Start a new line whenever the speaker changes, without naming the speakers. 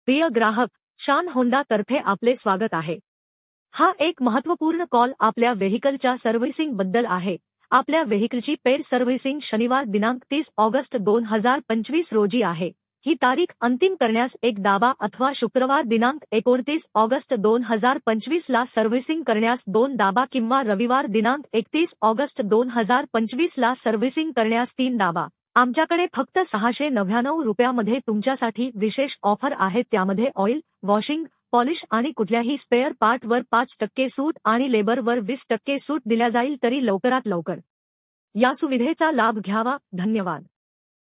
प्रिय ग्राहक, शान होंडा तर्फे आपले स्वागत आहे. हा एक महत्त्वपूर्ण कॉल आपल्या व्हेइकलच्या सर्व्हिसिंग बद्दल आहे. आपल्या व्हेइकलची पेड सर्व्हिसिंग शनिवार दिनांक 30 ऑगस्ट 2025 रोजी आहे. ही तारीख अंतिम करण्यास एक दाबा अथवा शुक्रवार दिनांक 29 ऑगस्ट 2025 ला सर्व्हिसिंग करण्यास 2 दाबा किंवा रविवार दिनांक 31 ऑगस्ट 2025 ला सर्व्हिसिंग करण्यास 3 दाबा. आमच्याकडे फक्त ₹699 तुमच्यासाठी विशेष ऑफर आहेत, त्यामध्ये ऑइल, वॉशिंग, पॉलिश आणि कुठल्याही स्पेअर पार्टवर 5% सूट आणि लेबरवर 20% सूट दिल्या जाईल. तरी लवकरात लवकर या सुविधेचा लाभ घ्यावा. धन्यवाद.